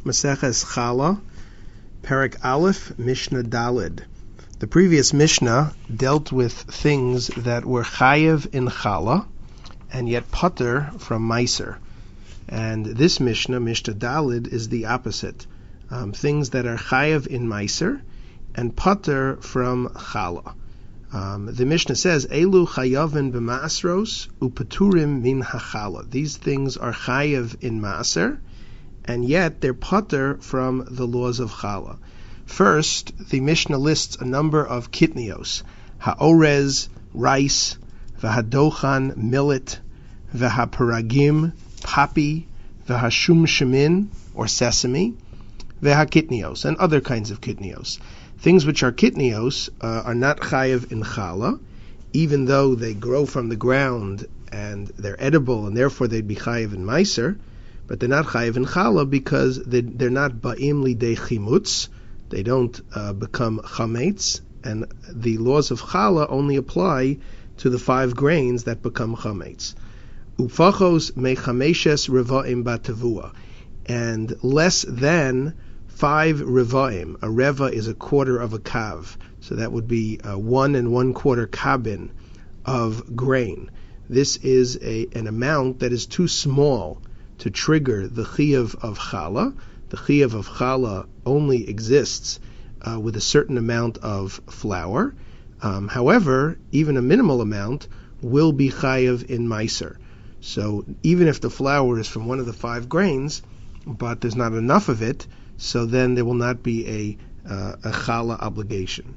Maseches Chala, Perek Aleph, Mishnah Daled. The previous Mishnah dealt with things that were chayev in Chala, and yet pater from Meiser. And this Mishnah, Mishnah Daled, is the opposite. Things that are chayev in Meiser, and pater from Chala. The Mishnah says, Elu chayavin b'ma'asros upeturim min hachala. These things are chayev in Ma'aser, and yet they're pater from the laws of Chala. First, the Mishnah lists a number of kitnios: ha'orez, rice, v'hadochan, millet, v'haparagim, poppy, v'hashum shemin, or sesame, v'hakitnios, and other kinds of kitnios. Things which are kitnios are not chayev in Chala, even though they grow from the ground and they're edible, and therefore they'd be chayev in Meiser, but they're not chayev in Chala because they're not ba'im lidei chimutz. They don't become chametz, and the laws of Chala only apply to the 5 grains that become chametz. Ufachos mechameshes revaim batavua, and less than 5 revaim. A reva is a quarter of a kav, so that would be 1 1/4 kabin of grain. This is an amount that is too small to trigger the chiyuv of Chala. The chiyuv of Chala only exists with a certain amount of flour. However, even a minimal amount will be chayev in Meiser. So even if the flour is from one of the 5 grains, but there's not enough of it, so then there will not be a Chala obligation.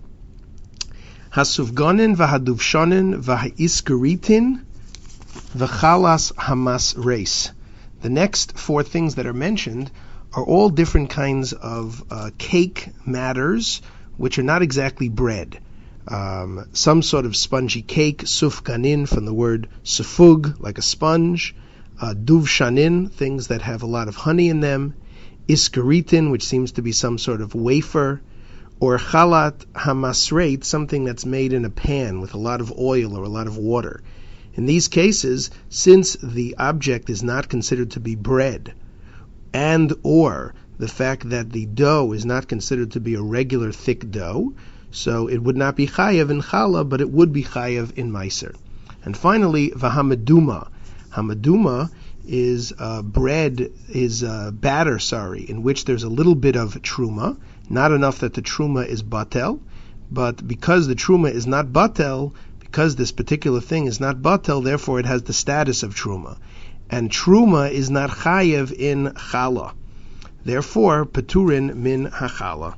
Hasufganin v'haduvshanin v'ha'iskeritin v'chalas hamas reis. The next 4 things that are mentioned are all different kinds of cake matters, which are not exactly bread. Some sort of spongy cake, sufganin, from the word sufug, like a sponge, duvshanin, things that have a lot of honey in them, iskeritin, which seems to be some sort of wafer, or chalat hamasreit, something that's made in a pan with a lot of oil or a lot of water. In these cases, since the object is not considered to be bread, and or the fact that the dough is not considered to be a regular thick dough, so it would not be chayev in Chala, but it would be chayev in Meiser. And finally, v'hamaduma. Hamaduma is batter, in which there's a little bit of truma, not enough that the truma is batel, but because the truma is not batel, because this particular thing is not batel, therefore it has the status of truma. And truma is not chayev in Chala. Therefore, peturin min hachala.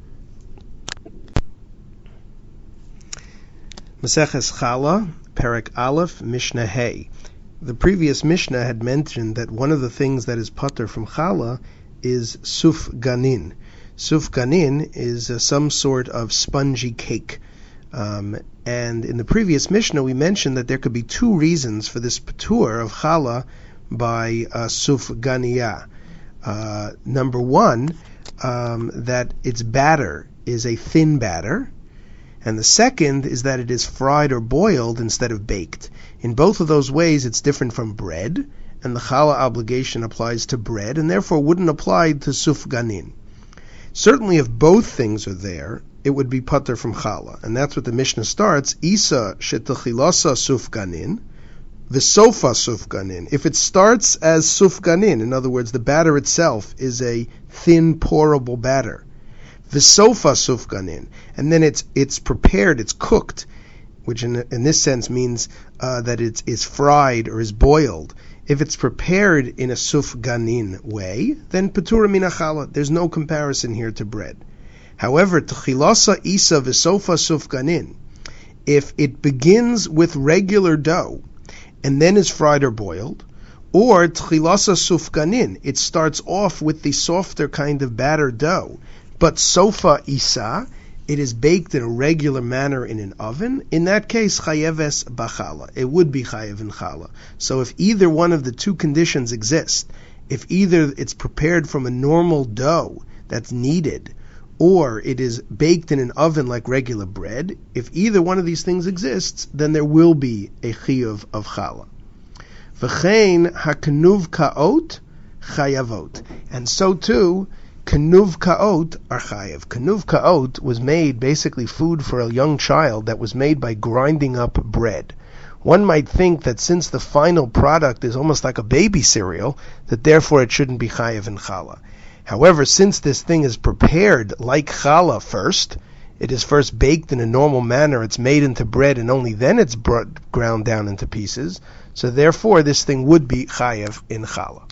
Maseches Chala, Perek Aleph, Mishnah Hey. The previous Mishnah had mentioned that one of the things that is pater from Chala is sufganin. Sufganin is some sort of spongy cake. And in the previous Mishnah, we mentioned that there could be 2 reasons for this patur of Chala by sufganiyah. Number 1, that its batter is a thin batter, and the second is that it is fried or boiled instead of baked. In both of those ways, it's different from bread, and the Chala obligation applies to bread, and therefore wouldn't apply to sufganin. Certainly, if both things are there, it would be pater from Chala, and that's what the Mishnah starts, Isa shetachilasa sufganin, v'sofa sufganin. If it starts as sufganin, in other words, the batter itself is a thin, pourable batter, v'sofa sufganin, and then it's prepared, it's cooked, which in this sense means that it is fried or is boiled. If it's prepared in a sufganin way, then petura min hachala. There's no comparison here to bread. However, tchilasa isa v'sofa sufganin, if it begins with regular dough and then is fried or boiled, or tchilasa sufganin, it starts off with the softer kind of batter dough, but sofa isa, it is baked in a regular manner in an oven, in that case, chayeves b'chala. It would be chayev in Chala. So if either one of the 2 conditions exist, if either it's prepared from a normal dough that's kneaded, or it is baked in an oven like regular bread, if either one of these things exists, then there will be a chiyuv of Chala. V'chein haknuv ka'ot chayavot. And so too, Kenuv ka'ot are chayev. Kenuv ka'ot was made, basically food for a young child, that was made by grinding up bread. One might think that since the final product is almost like a baby cereal, that therefore it shouldn't be chayev in challah. However, since this thing is prepared like challah first, it is first baked in a normal manner, it's made into bread, and only then it's ground down into pieces, so therefore this thing would be chayev in challah.